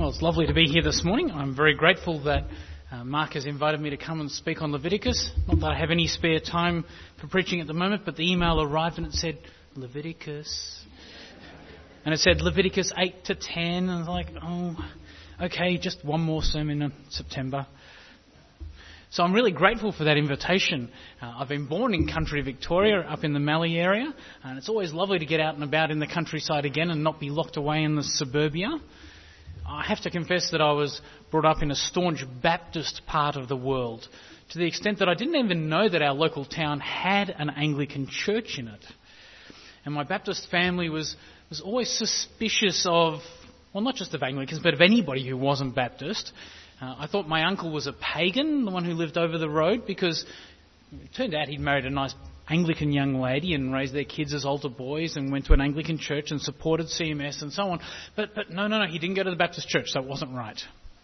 Well, it's lovely to be here this morning. I'm very grateful that Mark has invited me to come and speak on Leviticus. Not that I have any spare time for preaching at the moment, but the email arrived and it said Leviticus. And it said Leviticus 8 to 10. And I was like, oh, okay, just one more sermon in September. So I'm really grateful for that invitation. I've been born in country Victoria, up in the Mallee area, and it's always lovely to get out and about in the countryside again and not be locked away in the suburbia. I have to confess that I was brought up in a staunch Baptist part of the world, to the extent that I didn't even know that our local town had an Anglican church in it. And my Baptist family was always suspicious of, well, not just of Anglicans, but of anybody who wasn't Baptist. I thought my uncle was a pagan, the one who lived over the road, because it turned out he'd married a nice Anglican young lady and raised their kids as altar boys and went to an Anglican church and supported CMS and so on. But no, he didn't go to the Baptist church, so it wasn't right.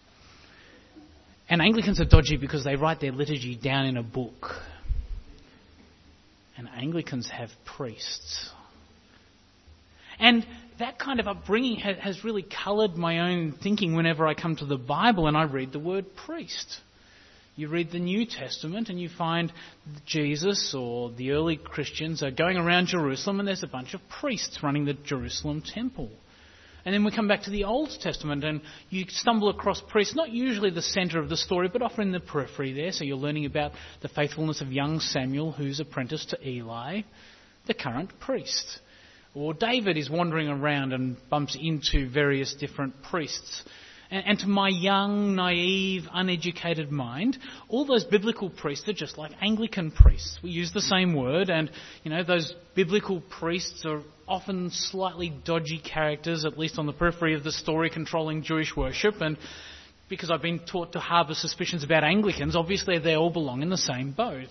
And Anglicans are dodgy because they write their liturgy down in a book. And Anglicans have priests. And that kind of upbringing has really coloured my own thinking whenever I come to the Bible and I read the word priest. You read the New Testament and you find Jesus or the early Christians are going around Jerusalem and there's a bunch of priests running the Jerusalem temple. And then we come back to the Old Testament and you stumble across priests, not usually the centre of the story, but often in the periphery there. So you're learning about the faithfulness of young Samuel, who's apprenticed to Eli, the current priest. Or David is wandering around and bumps into various different priests. And to my young, naive, uneducated mind, all those biblical priests are just like Anglican priests. We use the same word, and those biblical priests are often slightly dodgy characters, at least on the periphery of the story, controlling Jewish worship. And because I've been taught to harbour suspicions about Anglicans, obviously they all belong in the same boat.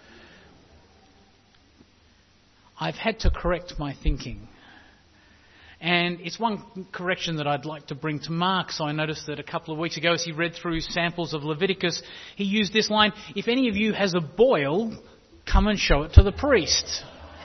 I've had to correct my thinking. And it's one correction that I'd like to bring to Mark. So I noticed that a couple of weeks ago, as he read through samples of Leviticus, he used this line, "If any of you has a boil, come and show it to the priest."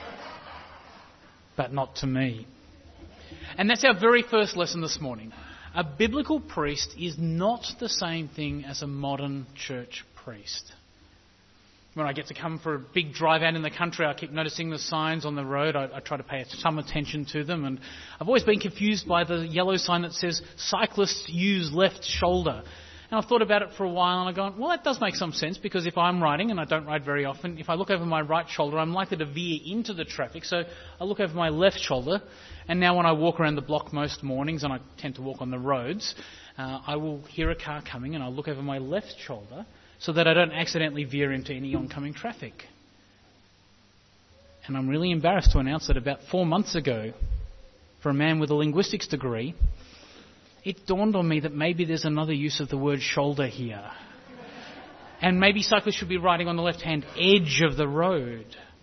But not to me. And that's our very first lesson this morning. A biblical priest is not the same thing as a modern church priest. When I get to come for a big drive out in the country, I keep noticing the signs on the road. I try to pay some attention to them. And I've always been confused by the yellow sign that says, "Cyclists use left shoulder." And I've thought about it for a while and I've gone, well, that does make some sense, because if I'm riding, and I don't ride very often, if I look over my right shoulder, I'm likely to veer into the traffic. So I look over my left shoulder. And now when I walk around the block most mornings, and I tend to walk on the roads, I will hear a car coming and I'll look over my left shoulder, so that I don't accidentally veer into any oncoming traffic. And I'm really embarrassed to announce that about 4 months ago, for a man with a linguistics degree, it dawned on me that maybe there's another use of the word shoulder here. And maybe cyclists should be riding on the left-hand edge of the road.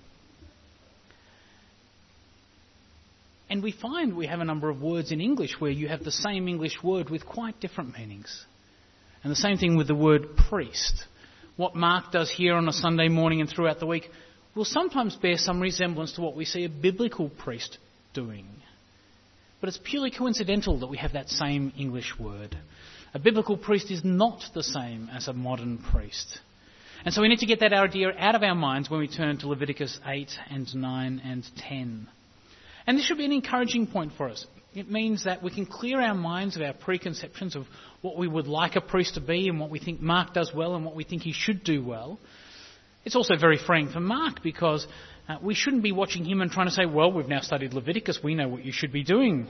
And we find we have a number of words in English where you have the same English word with quite different meanings. And the same thing with the word priest. What Mark does here on a Sunday morning and throughout the week will sometimes bear some resemblance to what we see a biblical priest doing. But it's purely coincidental that we have that same English word. A biblical priest is not the same as a modern priest. And so we need to get that idea out of our minds when we turn to Leviticus 8 and 9 and 10. And this should be an encouraging point for us. It means that we can clear our minds of our preconceptions of what we would like a priest to be and what we think Mark does well and what we think he should do well. It's also very freeing for Mark, because we shouldn't be watching him and trying to say, well, we've now studied Leviticus, we know what you should be doing.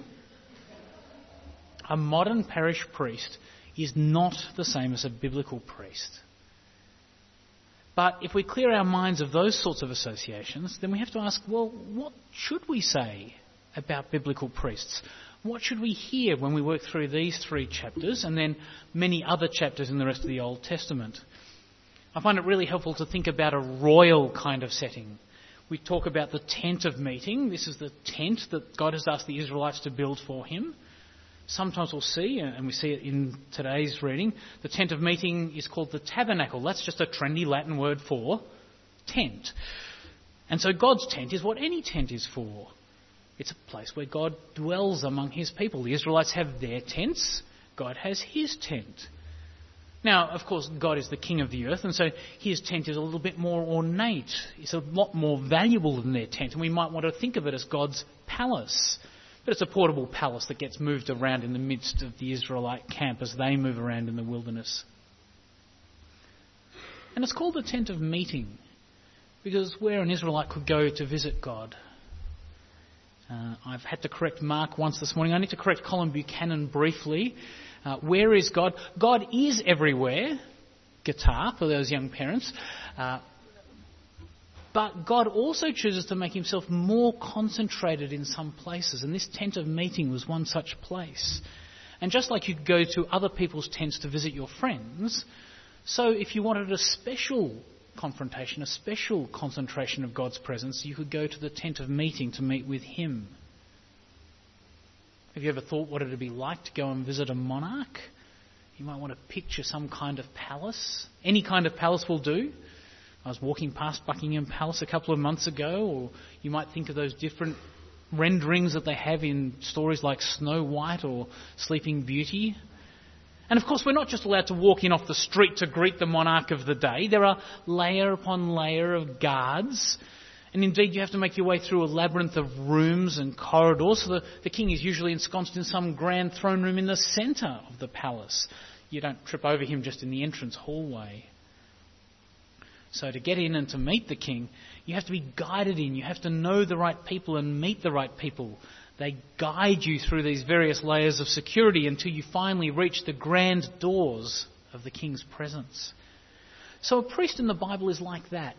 A modern parish priest is not the same as a biblical priest. But if we clear our minds of those sorts of associations, then we have to ask, well, what should we say about biblical priests? What should we hear when we work through these 3 chapters and then many other chapters in the rest of the Old Testament? I find it really helpful to think about a royal kind of setting. We talk about the tent of meeting. This is the tent that God has asked the Israelites to build for him. Sometimes we'll see, and we see it in today's reading, the tent of meeting is called the tabernacle. That's just a trendy Latin word for tent. And so God's tent is what any tent is for. It's a place where God dwells among his people. The Israelites have their tents, God has his tent. Now, of course, God is the king of the earth, and so his tent is a little bit more ornate. It's a lot more valuable than their tent, and we might want to think of it as God's palace. But it's a portable palace that gets moved around in the midst of the Israelite camp as they move around in the wilderness. And it's called the tent of meeting, because where an Israelite could go to visit God. I've had to correct Mark once this morning. I need to correct Colin Buchanan briefly. Where is God? God is everywhere. Guitar for those young parents. But God also chooses to make himself more concentrated in some places. And this tent of meeting was one such place. And just like you go to other people's tents to visit your friends, so if you wanted a special confrontation, a special concentration of God's presence, you could go to the tent of meeting to meet with him. Have you ever thought what it would be like to go and visit a monarch? You might want to picture some kind of palace. Any kind of palace will do. I was walking past Buckingham Palace a couple of months ago, or you might think of those different renderings that they have in stories like Snow White or Sleeping Beauty. And of course, we're not just allowed to walk in off the street to greet the monarch of the day. There are layer upon layer of guards. And indeed, you have to make your way through a labyrinth of rooms and corridors. So the king is usually ensconced in some grand throne room in the centre of the palace. You don't trip over him just in the entrance hallway. So to get in and to meet the king, you have to be guided in. You have to know the right people and meet the right people. They guide you through these various layers of security until you finally reach the grand doors of the king's presence. So a priest in the Bible is like that.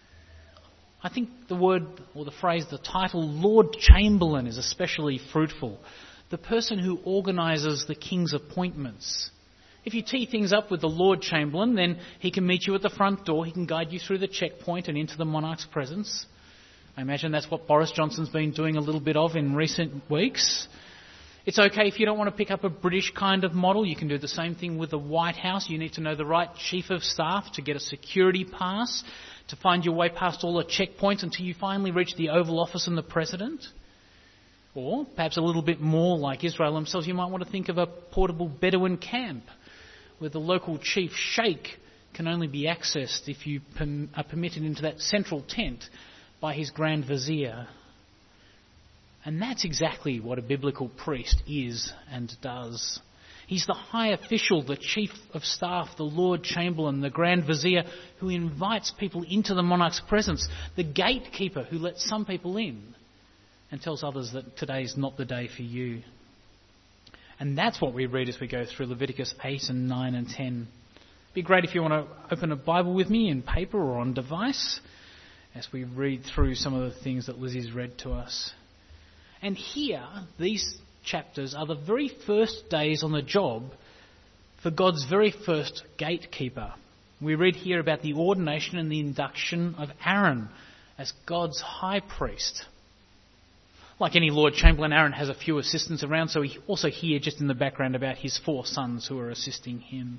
I think the word or the phrase, the title Lord Chamberlain is especially fruitful. The person who organises the king's appointments. If you tee things up with the Lord Chamberlain, then he can meet you at the front door, he can guide you through the checkpoint and into the monarch's presence. I imagine that's what Boris Johnson's been doing a little bit of in recent weeks. It's okay if you don't want to pick up a British kind of model. You can do the same thing with the White House. You need to know the right chief of staff to get a security pass, to find your way past all the checkpoints until you finally reach the Oval Office and the President. Or perhaps a little bit more like Israel themselves, you might want to think of a portable Bedouin camp where the local chief sheikh can only be accessed if you are permitted into that central tent by his Grand Vizier. And that's exactly what a biblical priest is and does. He's the high official, the chief of staff, the Lord Chamberlain, the Grand Vizier who invites people into the monarch's presence, the gatekeeper who lets some people in and tells others that today's not the day for you. And that's what we read as we go through Leviticus 8 and 9 and 10. It'd be great if you want to open a Bible with me in paper or on device as we read through some of the things that Lizzie's read to us. And here, these chapters are the very first days on the job for God's very first gatekeeper. We read here about the ordination and the induction of Aaron as God's high priest. Like any Lord Chamberlain, Aaron has a few assistants around, so we also hear just in the background about his 4 sons who are assisting him.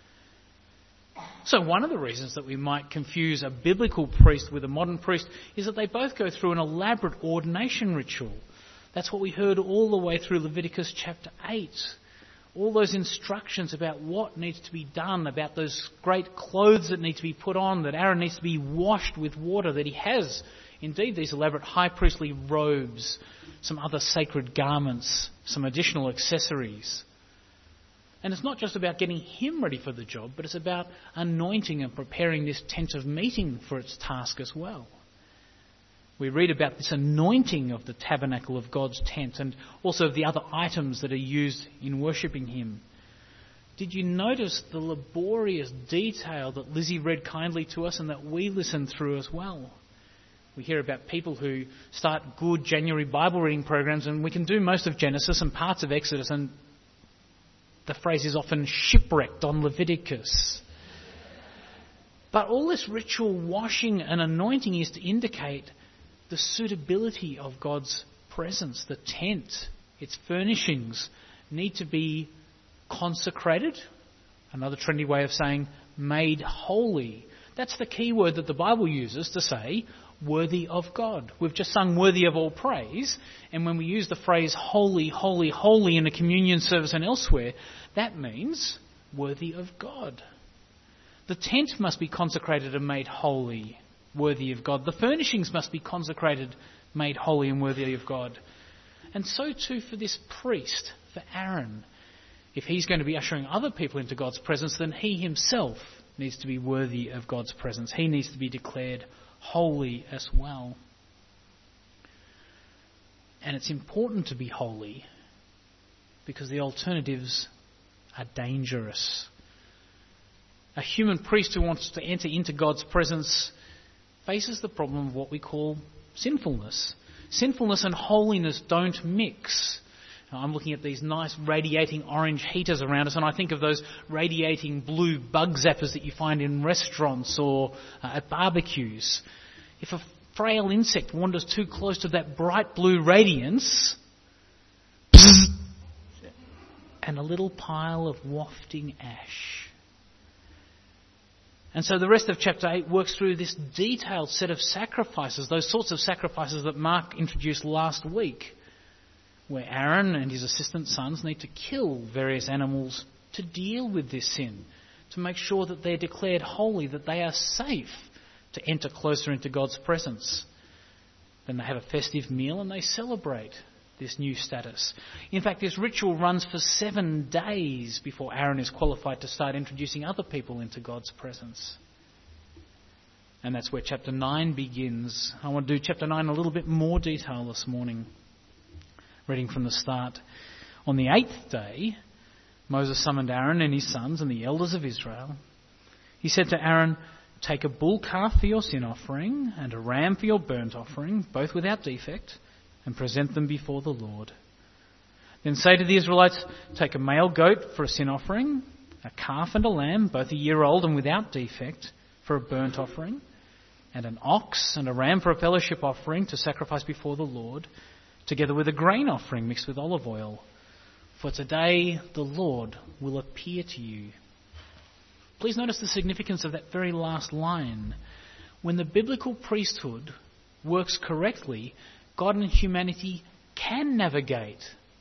So one of the reasons that we might confuse a biblical priest with a modern priest is that they both go through an elaborate ordination ritual. That's what we heard all the way through Leviticus chapter 8. All those instructions about what needs to be done, about those great clothes that need to be put on, that Aaron needs to be washed with water, that he has indeed these elaborate high priestly robes, some other sacred garments, some additional accessories. And it's not just about getting him ready for the job, but it's about anointing and preparing this tent of meeting for its task as well. We read about this anointing of the tabernacle of God's tent and also of the other items that are used in worshipping him. Did you notice the laborious detail that Lizzie read kindly to us and that we listened through as well? We hear about people who start good January Bible reading programs, and we can do most of Genesis and parts of Exodus, and the phrase is often shipwrecked on Leviticus. But all this ritual washing and anointing is to indicate the suitability of God's presence. The tent, its furnishings, need to be consecrated. Another trendy way of saying made holy. That's the key word that the Bible uses to say worthy of God. We've just sung worthy of all praise, and when we use the phrase holy, holy, holy in a communion service and elsewhere, that means worthy of God. The tent must be consecrated and made holy, worthy of God. The furnishings must be consecrated, made holy and worthy of God. And so too for this priest, for Aaron. If he's going to be ushering other people into God's presence, then he himself needs to be worthy of God's presence. He needs to be declared holy as well. And it's important to be holy because the alternatives are dangerous. A human priest who wants to enter into God's presence faces the problem of what we call sinfulness. Sinfulness and holiness don't mix. I'm looking at these nice radiating orange heaters around us, and I think of those radiating blue bug zappers that you find in restaurants or at barbecues. If a frail insect wanders too close to that bright blue radiance, and a little pile of wafting ash. And so the rest of chapter 8 works through this detailed set of sacrifices, those sorts of sacrifices that Mark introduced last week, where Aaron and his assistant sons need to kill various animals to deal with this sin, to make sure that they're declared holy, that they are safe to enter closer into God's presence. Then they have a festive meal and they celebrate this new status. In fact, this ritual runs for 7 days before Aaron is qualified to start introducing other people into God's presence. And that's where chapter 9 begins. I want to do chapter 9 in a little bit more detail this morning. Reading from the start. On the 8th day, Moses summoned Aaron and his sons and the elders of Israel. He said to Aaron, "Take a bull calf for your sin offering and a ram for your burnt offering, both without defect, and present them before the Lord. Then say to the Israelites, take a male goat for a sin offering, a calf and a lamb, both a year old and without defect, for a burnt offering, and an ox and a ram for a fellowship offering to sacrifice before the Lord, together with a grain offering mixed with olive oil. For today the Lord will appear to you." Please notice the significance of that very last line. When the biblical priesthood works correctly, God and humanity can navigate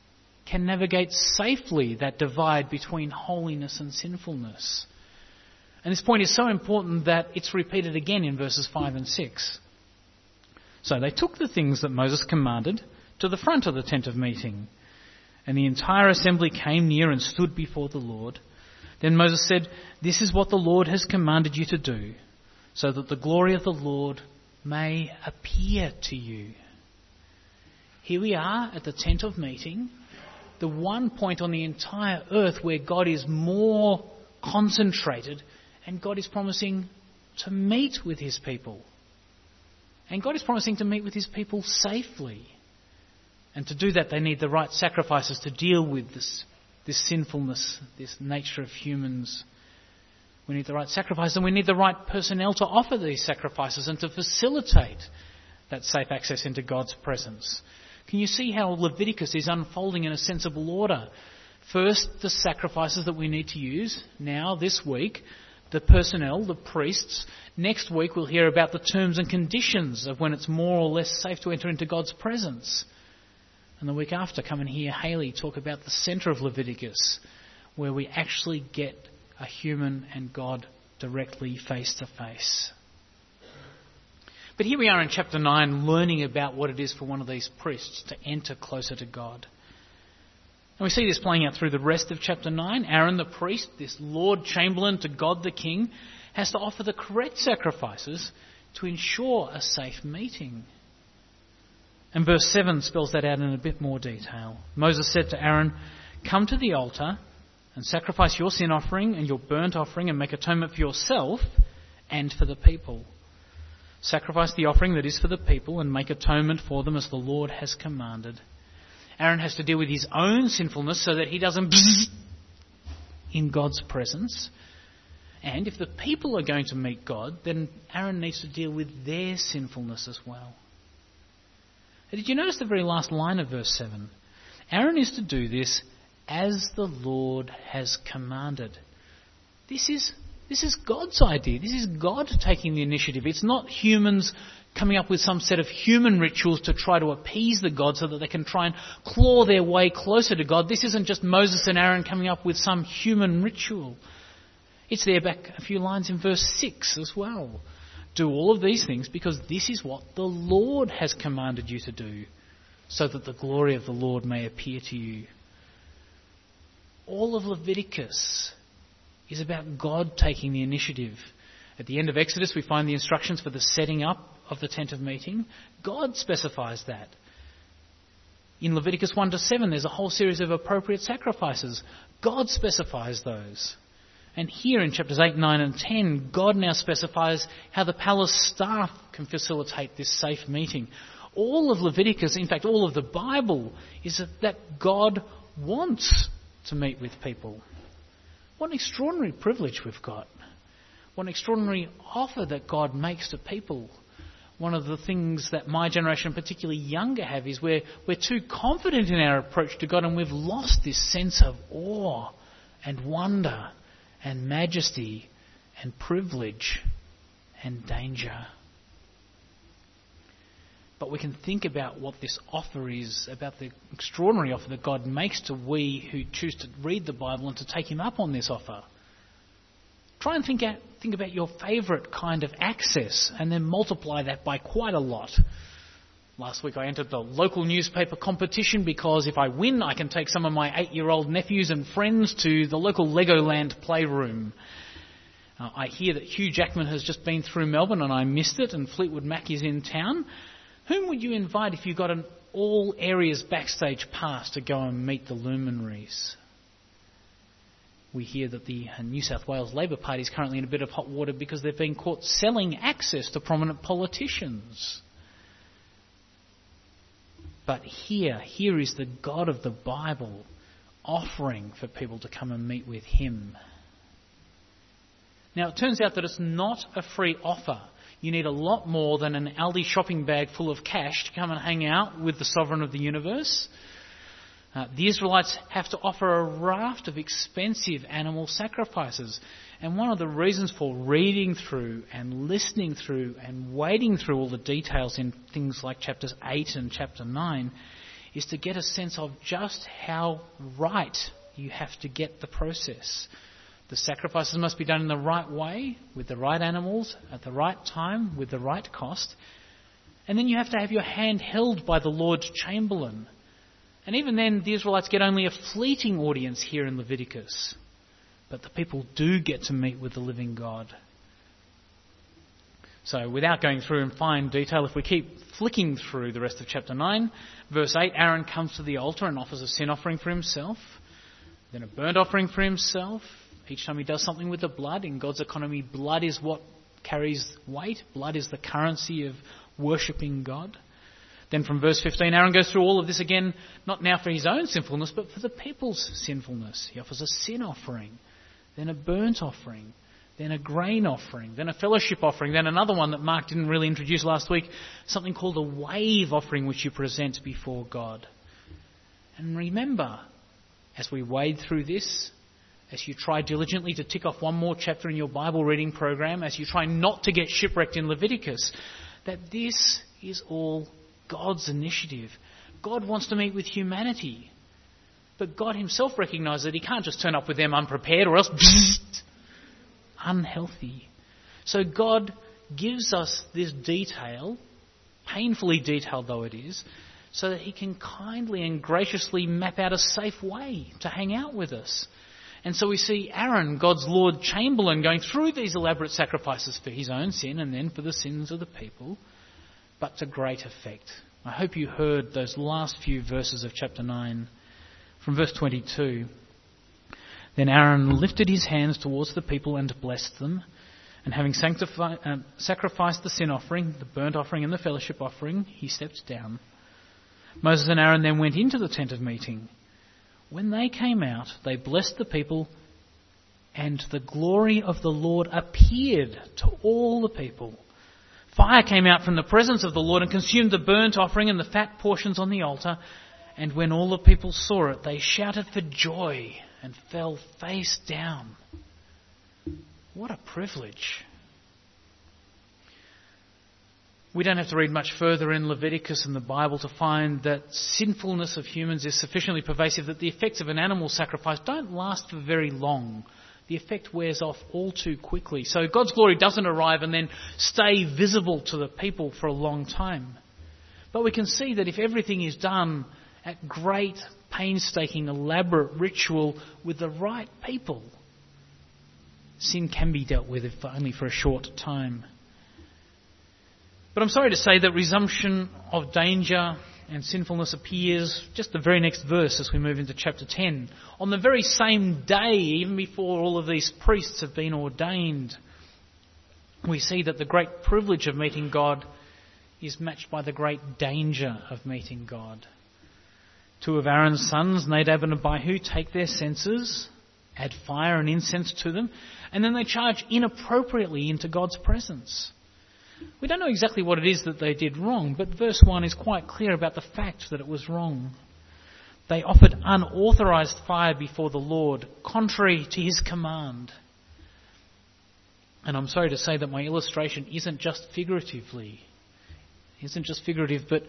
safely that divide between holiness and sinfulness. And this point is so important that it's repeated again in verses 5 and 6. So they took the things that Moses commanded to the front of the tent of meeting, and the entire assembly came near and stood before the Lord. Then Moses said, "This is what the Lord has commanded you to do, so that the glory of the Lord may appear to you." Here we are at the tent of meeting, the one point on the entire earth where God is more concentrated, and God is promising to meet with his people. And God is promising to meet with his people safely. And to do that, they need the right sacrifices to deal with this sinfulness, this nature of humans. We need the right sacrifices, and we need the right personnel to offer these sacrifices and to facilitate that safe access into God's presence. Can you see how Leviticus is unfolding in a sensible order? First, the sacrifices that we need to use. Now, this week, the personnel, the priests. Next week, we'll hear about the terms and conditions of when it's more or less safe to enter into God's presence. And the week after, come and hear Haley talk about the centre of Leviticus, where we actually get a human and God directly face to face. But here we are in chapter 9, learning about what it is for one of these priests to enter closer to God. And we see this playing out through the rest of chapter 9. Aaron the priest, this Lord Chamberlain to God the King, has to offer the correct sacrifices to ensure a safe meeting. And verse 7 spells that out in a bit more detail. Moses said to Aaron, "Come to the altar and sacrifice your sin offering and your burnt offering and make atonement for yourself and for the people. Sacrifice the offering that is for the people and make atonement for them as the Lord has commanded." Aaron has to deal with his own sinfulness so that he doesn't in God's presence. And if the people are going to meet God, then Aaron needs to deal with their sinfulness as well. And did you notice the very last line of verse 7? Aaron is to do this as the Lord has commanded. This is This is God's idea. This is God taking the initiative. It's not humans coming up with some set of human rituals to try to appease the God so that they can try and claw their way closer to God. This isn't just Moses and Aaron coming up with some human ritual. It's there back a few lines in verse 6 as well. Do all of these things because this is what the Lord has commanded you to do, so that the glory of the Lord may appear to you. All of Leviticus is about God taking the initiative. At the end of Exodus, we find the instructions for the setting up of the tent of meeting. God specifies that. In Leviticus 1-7, there's a whole series of appropriate sacrifices. God specifies those. And here in chapters 8, 9 and 10, God now specifies how the palace staff can facilitate this safe meeting. All of Leviticus, in fact all of the Bible, is that God wants to meet with people. What an extraordinary privilege we've got. What an extraordinary offer that God makes to people. One of the things that my generation, particularly younger, have is we're too confident in our approach to God, and we've lost this sense of awe and wonder and majesty and privilege and danger. But we can think about what this offer is, about the extraordinary offer that God makes to we who choose to read the Bible and to take Him up on this offer. Try and think about your favourite kind of access and then multiply that by quite a lot. Last week I entered the local newspaper competition because if I win I can take some of my 8-year-old nephews and friends to the local Legoland playroom. I hear that Hugh Jackman has just been through Melbourne and I missed it, and Fleetwood Mac is in town. Whom would you invite if you got an all areas backstage pass to go and meet the luminaries? We hear that the New South Wales Labor Party is currently in a bit of hot water because they've been caught selling access to prominent politicians. But here is the God of the Bible offering for people to come and meet with Him. Now it turns out that it's not a free offer. You need a lot more than an Aldi shopping bag full of cash to come and hang out with the sovereign of the universe. The Israelites have to offer a raft of expensive animal sacrifices. And one of the reasons for reading through and listening through and wading through all the details in things like chapters 8 and chapter 9 is to get a sense of just how right you have to get the process. The sacrifices must be done in the right way, with the right animals, at the right time, with the right cost. And then you have to have your hand held by the Lord Chamberlain. And even then, the Israelites get only a fleeting audience here in Leviticus. But the people do get to meet with the living God. So without going through in fine detail, if we keep flicking through the rest of chapter 9, verse 8, Aaron comes to the altar and offers a sin offering for himself, then a burnt offering for himself. Each time he does something with the blood, in God's economy, blood is what carries weight. Blood is the currency of worshipping God. Then from verse 15, Aaron goes through all of this again, not now for his own sinfulness, but for the people's sinfulness. He offers a sin offering, then a burnt offering, then a grain offering, then a fellowship offering, then another one that Mark didn't really introduce last week, something called a wave offering, which you present before God. And remember, as we wade through this, as you try diligently to tick off one more chapter in your Bible reading program, as you try not to get shipwrecked in Leviticus, that this is all God's initiative. God wants to meet with humanity. But God Himself recognises that He can't just turn up with them unprepared or else unhealthy. So God gives us this detail, painfully detailed though it is, so that He can kindly and graciously map out a safe way to hang out with us. And so we see Aaron, God's Lord Chamberlain, going through these elaborate sacrifices for his own sin and then for the sins of the people, but to great effect. I hope you heard those last few verses of chapter 9. From verse 22, then Aaron lifted his hands towards the people and blessed them, and having sacrificed the sin offering, the burnt offering and the fellowship offering, he stepped down. Moses and Aaron then went into the tent of meeting. When they came out, they blessed the people, and the glory of the Lord appeared to all the people. Fire came out from the presence of the Lord and consumed the burnt offering and the fat portions on the altar. And when all the people saw it, they shouted for joy and fell face down. What a privilege. We don't have to read much further in Leviticus and the Bible to find that sinfulness of humans is sufficiently pervasive that the effects of an animal sacrifice don't last for very long. The effect wears off all too quickly. So God's glory doesn't arrive and then stay visible to the people for a long time. But we can see that if everything is done at great, painstaking, elaborate ritual with the right people, sin can be dealt with if only for a short time. But I'm sorry to say that resumption of danger and sinfulness appears just the very next verse as we move into chapter 10. On the very same day, even before all of these priests have been ordained, we see that the great privilege of meeting God is matched by the great danger of meeting God. Two of Aaron's sons, Nadab and Abihu, take their censers, add fire and incense to them, and then they charge inappropriately into God's presence. We don't know exactly what it is that they did wrong, but verse 1 is quite clear about the fact that it was wrong. They offered unauthorized fire before the Lord, contrary to his command. And I'm sorry to say that my illustration isn't just figurative, but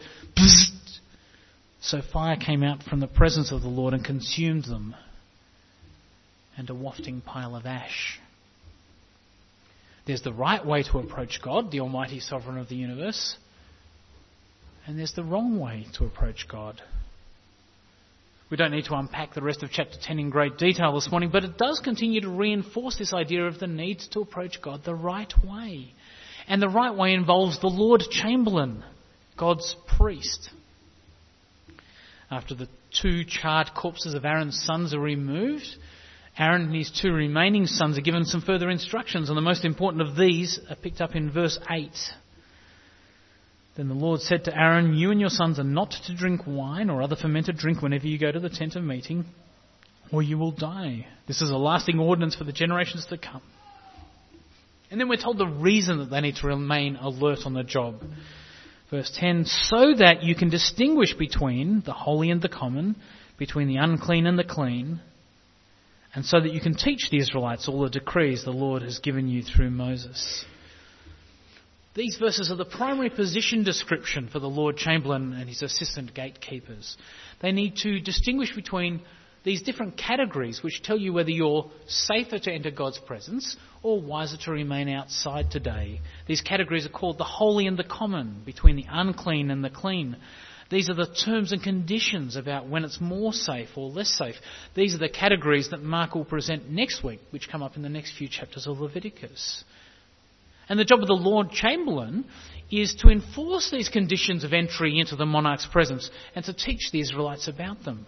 so fire came out from the presence of the Lord and consumed them, and a wafting pile of ash. There's the right way to approach God, the Almighty Sovereign of the universe, and there's the wrong way to approach God. We don't need to unpack the rest of chapter 10 in great detail this morning, but it does continue to reinforce this idea of the need to approach God the right way. And the right way involves the Lord Chamberlain, God's priest. After the two charred corpses of Aaron's sons are removed, Aaron and his two remaining sons are given some further instructions, and the most important of these are picked up in verse 8. Then the Lord said to Aaron, "You and your sons are not to drink wine or other fermented drink whenever you go to the tent of meeting, or you will die. This is a lasting ordinance for the generations to come." And then we're told the reason that they need to remain alert on the job. Verse 10, "So that you can distinguish between the holy and the common, between the unclean and the clean, and so that you can teach the Israelites all the decrees the Lord has given you through Moses." These verses are the primary position description for the Lord Chamberlain and his assistant gatekeepers. They need to distinguish between these different categories which tell you whether you're safer to enter God's presence or wiser to remain outside today. These categories are called the holy and the common, between the unclean and the clean. These are the terms and conditions about when it's more safe or less safe. These are the categories that Mark will present next week, which come up in the next few chapters of Leviticus. And the job of the Lord Chamberlain is to enforce these conditions of entry into the monarch's presence and to teach the Israelites about them.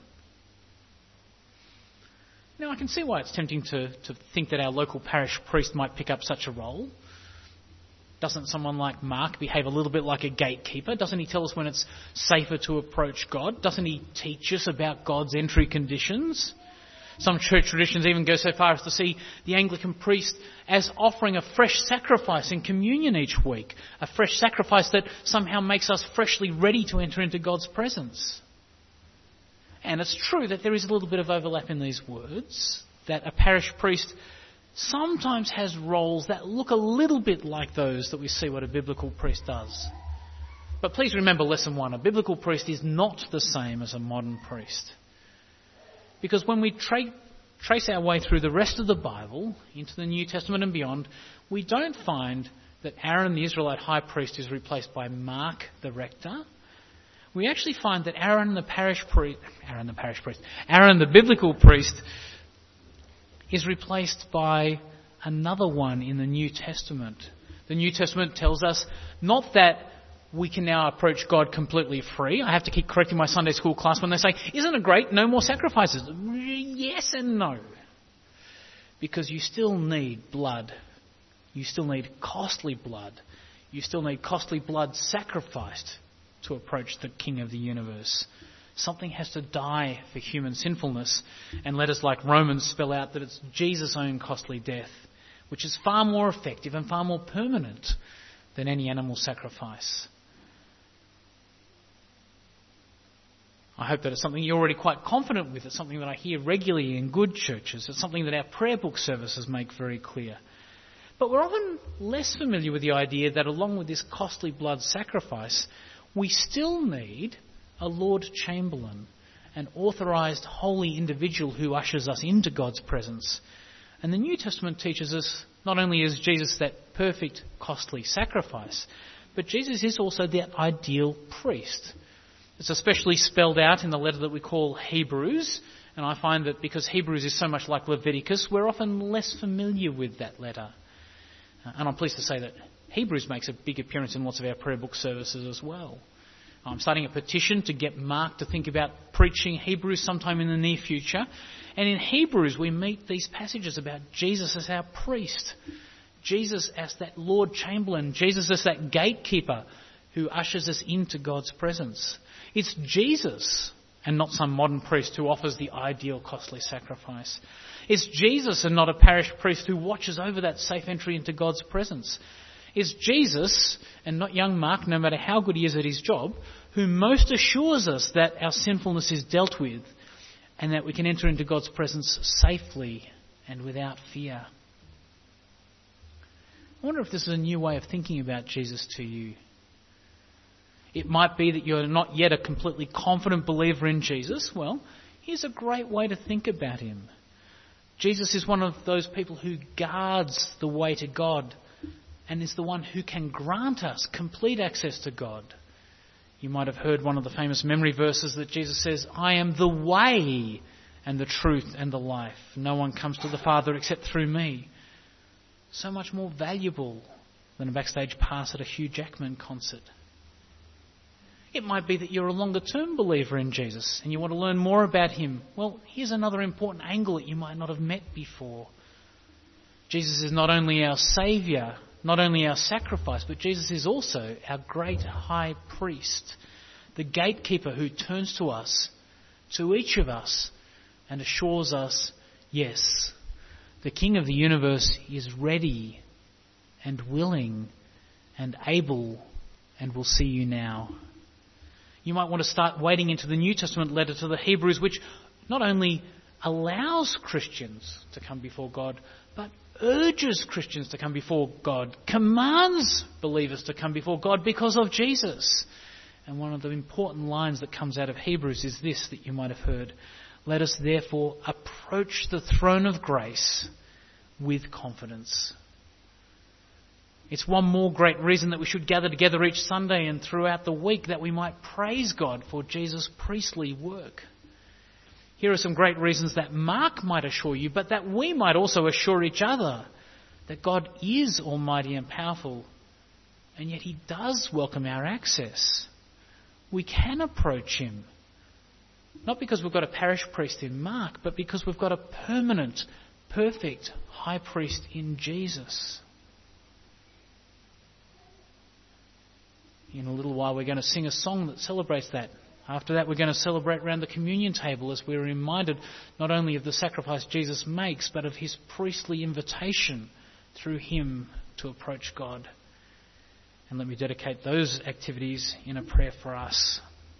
Now, I can see why it's tempting to think that our local parish priest might pick up such a role. Doesn't someone like Mark behave a little bit like a gatekeeper? Doesn't he tell us when it's safer to approach God? Doesn't he teach us about God's entry conditions? Some church traditions even go so far as to see the Anglican priest as offering a fresh sacrifice in communion each week, a fresh sacrifice that somehow makes us freshly ready to enter into God's presence. And it's true that there is a little bit of overlap in these words, that a parish priest sometimes has roles that look a little bit like those that we see what a biblical priest does. But please remember lesson 1, a biblical priest is not the same as a modern priest. Because when we trace our way through the rest of the Bible, into the New Testament and beyond, we don't find that Aaron the Israelite high priest is replaced by Mark the rector. We actually find that Aaron the biblical priest is replaced by another one in the New Testament. The New Testament tells us not that we can now approach God completely free. I have to keep correcting my Sunday school class when they say, "Isn't it great? No more sacrifices." Yes and no. Because you still need blood. You still need costly blood. You still need costly blood sacrificed to approach the King of the universe. Something has to die for human sinfulness, and letters like Romans spell out that it's Jesus' own costly death, which is far more effective and far more permanent than any animal sacrifice. I hope that it's something you're already quite confident with. It's something that I hear regularly in good churches. It's something that our prayer book services make very clear. But we're often less familiar with the idea that along with this costly blood sacrifice, we still need a Lord Chamberlain, an authorised holy individual who ushers us into God's presence. And the New Testament teaches us not only is Jesus that perfect, costly sacrifice, but Jesus is also the ideal priest. It's especially spelled out in the letter that we call Hebrews, and I find that because Hebrews is so much like Leviticus, we're often less familiar with that letter. And I'm pleased to say that Hebrews makes a big appearance in lots of our prayer book services as well. I'm starting a petition to get Mark to think about preaching Hebrews sometime in the near future. And in Hebrews we meet these passages about Jesus as our priest, Jesus as that Lord Chamberlain, Jesus as that gatekeeper who ushers us into God's presence. It's Jesus and not some modern priest who offers the ideal costly sacrifice. It's Jesus and not a parish priest who watches over that safe entry into God's presence. It's Jesus and not young Mark, no matter how good he is at his job, who most assures us that our sinfulness is dealt with and that we can enter into God's presence safely and without fear. I wonder if this is a new way of thinking about Jesus to you. It might be that you're not yet a completely confident believer in Jesus. Well, here's a great way to think about him. Jesus is one of those people who guards the way to God and is the one who can grant us complete access to God. You might have heard one of the famous memory verses that Jesus says, "I am the way and the truth and the life. No one comes to the Father except through me." So much more valuable than a backstage pass at a Hugh Jackman concert. It might be that you're a longer-term believer in Jesus and you want to learn more about him. Well, here's another important angle that you might not have met before. Jesus is not only our Saviour, not only our sacrifice, but Jesus is also our great high priest, the gatekeeper who turns to us, to each of us, and assures us, yes, the King of the universe is ready and willing and able and will see you now. You might want to start wading into the New Testament letter to the Hebrews, which not only allows Christians to come before God, but urges Christians to come before God, commands believers to come before God because of Jesus. And one of the important lines that comes out of Hebrews is this that you might have heard. Let us therefore approach the throne of grace with confidence. It's one more great reason that we should gather together each Sunday and throughout the week, that we might praise God for Jesus' priestly work. Here are some great reasons that Mark might assure you, but that we might also assure each other that God is almighty and powerful, and yet he does welcome our access. We can approach him, not because we've got a parish priest in Mark, but because we've got a permanent, perfect high priest in Jesus. In a little while we're going to sing a song that celebrates that. After that we're going to celebrate around the communion table as we're reminded not only of the sacrifice Jesus makes, but of his priestly invitation through him to approach God. And let me dedicate those activities in a prayer for us.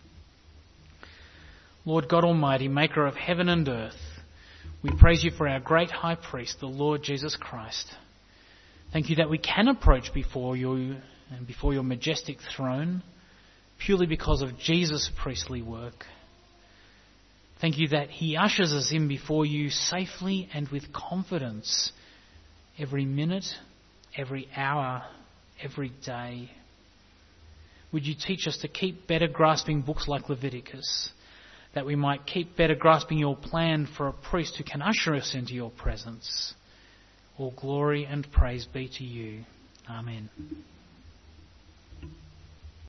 Lord God Almighty, maker of heaven and earth, we praise you for our great high priest, the Lord Jesus Christ. Thank you that we can approach before you and before your majestic throne purely because of Jesus' priestly work. Thank you that he ushers us in before you safely and with confidence every minute, every hour, every day. Would you teach us to keep better grasping books like Leviticus, that we might keep better grasping your plan for a priest who can usher us into your presence. All glory and praise be to you. Amen.